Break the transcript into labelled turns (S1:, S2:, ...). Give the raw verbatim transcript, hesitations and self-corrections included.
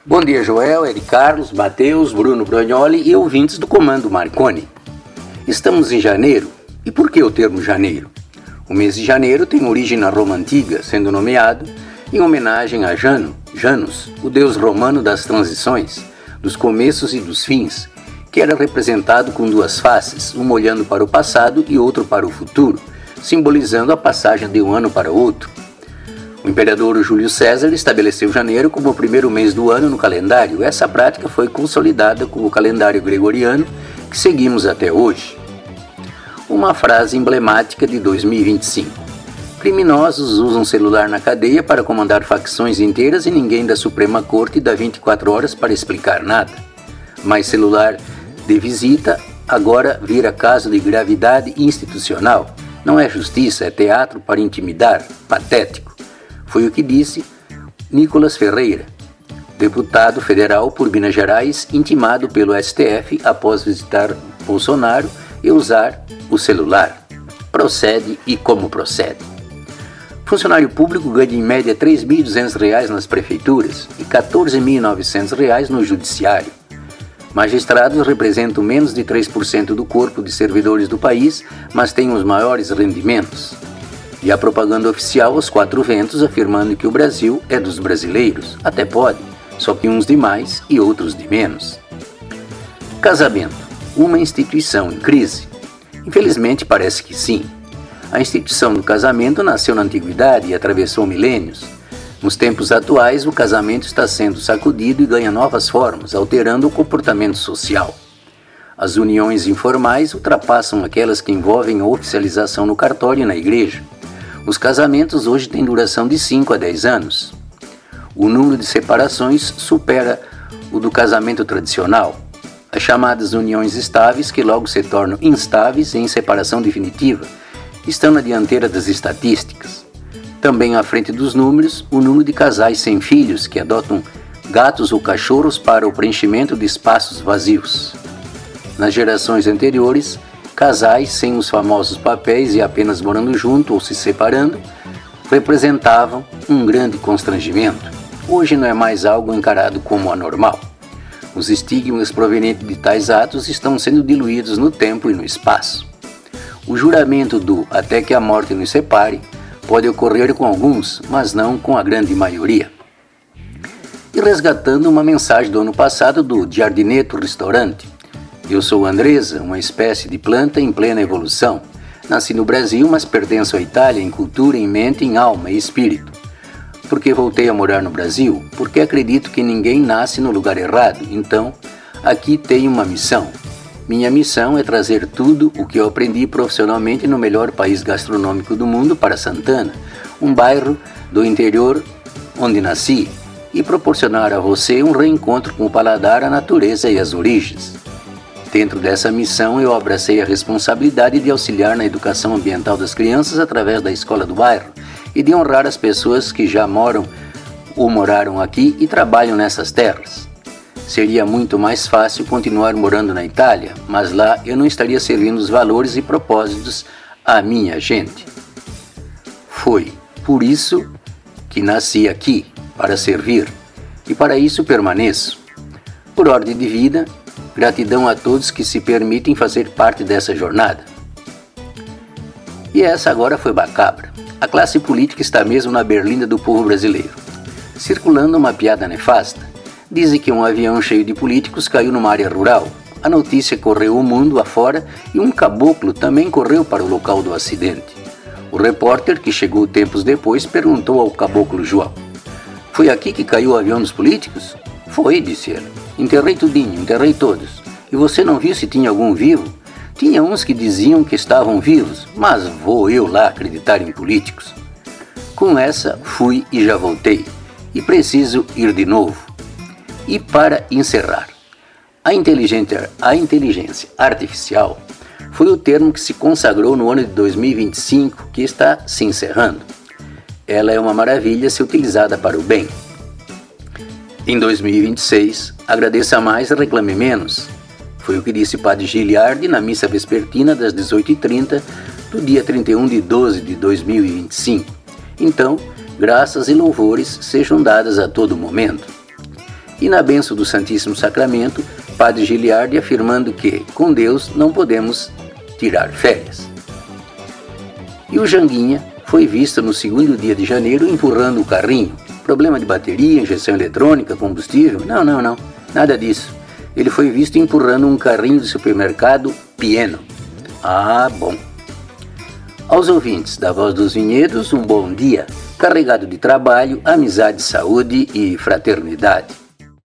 S1: Bom dia, Joel, Eri Carlos, Matheus, Bruno Brognoli e ouvintes do Comando Marconi. Estamos em janeiro. E por que o termo janeiro? O mês de janeiro tem origem na Roma Antiga, sendo nomeado em homenagem a Jano, Janus, o deus romano das transições, dos começos e dos fins, que era representado com duas faces, uma olhando para o passado e outro para o futuro, simbolizando a passagem de um ano para outro. O imperador Júlio César estabeleceu janeiro como o primeiro mês do ano no calendário. Essa prática foi consolidada com o calendário gregoriano que seguimos até hoje. Uma frase emblemática de dois mil e vinte e cinco. Criminosos usam celular na cadeia para comandar facções inteiras e ninguém da Suprema Corte dá vinte e quatro horas para explicar nada. Mas celular de visita agora vira caso de gravidade institucional. Não é justiça, é teatro para intimidar. Patético. Foi o que disse Nicolas Ferreira, deputado federal por Minas Gerais, intimado pelo S T F após visitar Bolsonaro e usar o celular. Procede e como procede. Funcionário público ganha em média três mil e duzentos reais nas prefeituras e quatorze mil e novecentos reais no judiciário. Magistrados representam menos de três por cento do corpo de servidores do país, mas têm os maiores rendimentos. E a propaganda oficial aos quatro ventos afirmando que o Brasil é dos brasileiros. Até pode, só que uns de mais e outros de menos. Casamento. Uma instituição em crise? Infelizmente parece que sim. A instituição do casamento nasceu na antiguidade e atravessou milênios. Nos tempos atuais, o casamento está sendo sacudido e ganha novas formas, alterando o comportamento social. As uniões informais ultrapassam aquelas que envolvem a oficialização no cartório e na igreja. Os casamentos hoje têm duração de cinco a dez anos. O número de separações supera o do casamento tradicional. As chamadas uniões estáveis, que logo se tornam instáveis em separação definitiva, estão na dianteira das estatísticas. Também à frente dos números, o número de casais sem filhos que adotam gatos ou cachorros para o preenchimento de espaços vazios. Nas gerações anteriores, casais sem os famosos papéis e apenas morando junto ou se separando representavam um grande constrangimento. Hoje não é mais algo encarado como anormal. Os estigmas provenientes de tais atos estão sendo diluídos no tempo e no espaço. O juramento do até que a morte nos separe pode ocorrer com alguns, mas não com a grande maioria. E resgatando uma mensagem do ano passado do Giardineto Restaurante. Eu sou Andresa, uma espécie de planta em plena evolução. Nasci no Brasil, mas pertenço à Itália em cultura, em mente, em alma e espírito. Por que voltei a morar no Brasil? Porque acredito que ninguém nasce no lugar errado. Então, aqui tenho uma missão. Minha missão é trazer tudo o que eu aprendi profissionalmente no melhor país gastronômico do mundo para Santana, um bairro do interior onde nasci, e proporcionar a você um reencontro com o paladar, a natureza e as origens. Dentro dessa missão, eu abracei a responsabilidade de auxiliar na educação ambiental das crianças através da escola do bairro e de honrar as pessoas que já moram ou moraram aqui e trabalham nessas terras. Seria muito mais fácil continuar morando na Itália, mas lá eu não estaria servindo os valores e propósitos à minha gente. Foi por isso que nasci aqui, para servir, e para isso permaneço. Por ordem de vida, gratidão a todos que se permitem fazer parte dessa jornada. E essa agora foi macabra. A classe política está mesmo na berlinda do povo brasileiro. Circulando uma piada nefasta, dizem que um avião cheio de políticos caiu numa área rural. A notícia correu o mundo afora e um caboclo também correu para o local do acidente. O repórter, que chegou tempos depois, perguntou ao caboclo João: "Foi aqui que caiu o avião dos políticos?" "Foi", disse ele. "Enterrei tudinho, enterrei todos. E você não viu se tinha algum vivo?" "Tinha uns que diziam que estavam vivos, mas vou eu lá acreditar em políticos?" Com essa, fui e já voltei. E preciso ir de novo. E para encerrar, a inteligência, a inteligência artificial foi o termo que se consagrou no ano de dois mil e vinte e cinco, que está se encerrando. Ela é uma maravilha se utilizada para o bem. Em dois mil e vinte e seis, agradeça mais e reclame menos. Foi o que disse Padre Giliardi na missa vespertina das dezoito e trinta do dia trinta e um de doze de dois mil e vinte e cinco. Então, graças e louvores sejam dadas a todo momento. E na bênção do Santíssimo Sacramento, Padre Giliardi afirmando que, com Deus, não podemos tirar férias. E o Janguinha foi visto no segundo dia de janeiro empurrando o carrinho. Problema de bateria, injeção eletrônica, combustível? Não, não, não. Nada disso. Ele foi visto empurrando um carrinho de supermercado Pieno. Ah, bom. Aos ouvintes da Voz dos Vinhedos, um bom dia, carregado de trabalho, amizade, saúde e fraternidade.